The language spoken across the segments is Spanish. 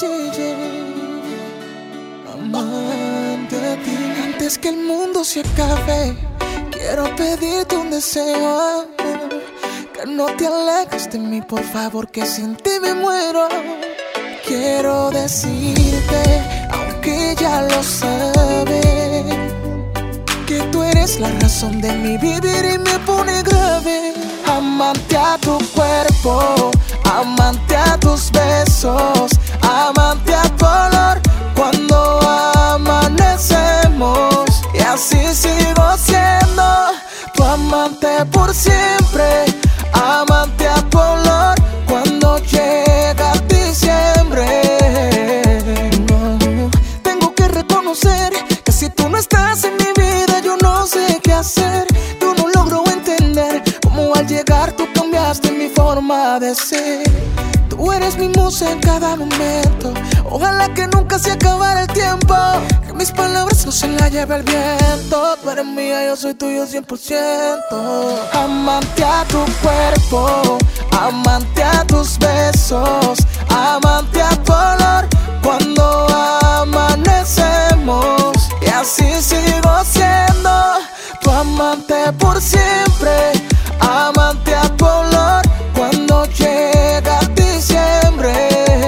Amante a ti. Antes que el mundo se acabe, quiero pedirte un deseo, que no te alejes de mí, por favor, que sin ti me muero. Quiero decirte, aunque ya lo sabes, que tú eres la razón de mi vivir y me pone grave. Amante a tu cuerpo, amante a tus besos, amante a tu olor cuando amanecemos. Y así sigo siendo tu amante por siempre, amante a tu olor cuando llega diciembre. No, tengo que reconocer que si tú no estás en mi vida, yo no sé qué hacer. Yo no logro entender cómo al llegar tú cambiaste mi forma de ser. Tú eres mi musa en cada momento. Ojalá que nunca se acabara el tiempo, que mis palabras no se las lleve el viento. Tú eres mía, yo soy tuyo 100%. Amante a tu cuerpo, amante a tus besos, amante a tu olor cuando amanecemos. Y así sigo siendo tu amante por siempre, amante a tu olor cuando llega diciembre.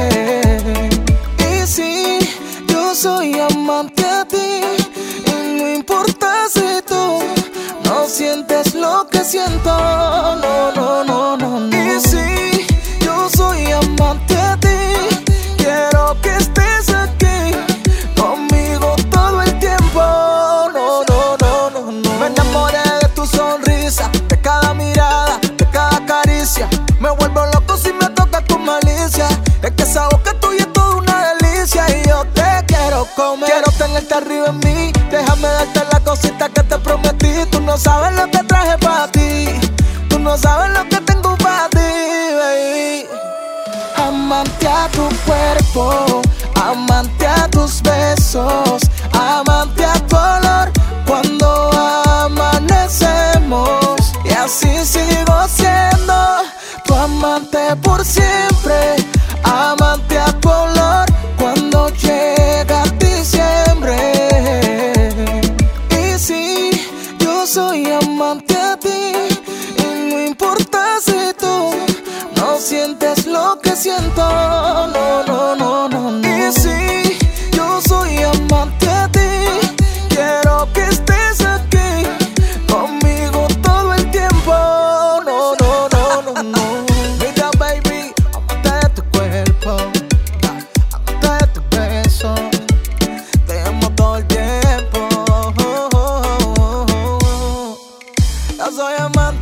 Y sí, yo soy amante a ti, y no importa si tú no sientes lo que siento. No, no, no, no, no. Y sí, yo soy amante a ti, quiero que estés aquí conmigo todo el tiempo. No, no, no, no, no. Me enamoré de tu sonrisa, de cada mirada, de cada caricia. Me vuelvo loco si me toca tu malicia. Es que esa boca tuya es toda una delicia y yo te quiero comer. Quiero tenerte arriba en mí, déjame darte la cosita que te prometí. Tú no sabes lo que traje para ti, tú no sabes lo que tengo para ti, baby. Amante a tu cuerpo, amante a tus besos, amante a tu olor cuando amanecemos. Y así sigo siendo tu amante por siempre, amante a tu olor cuando llega diciembre. Y sí, yo soy amante a ti, y no importa si tú no sientes lo que siento. No, no, no, no, no. Y sí, yo soy amante a ti, quiero que estés aquí conmigo todo el tiempo. No, no, no, no, no. Mira, baby, amante de tu cuerpo, amante de tu beso, te amo todo el tiempo. Yo soy amante.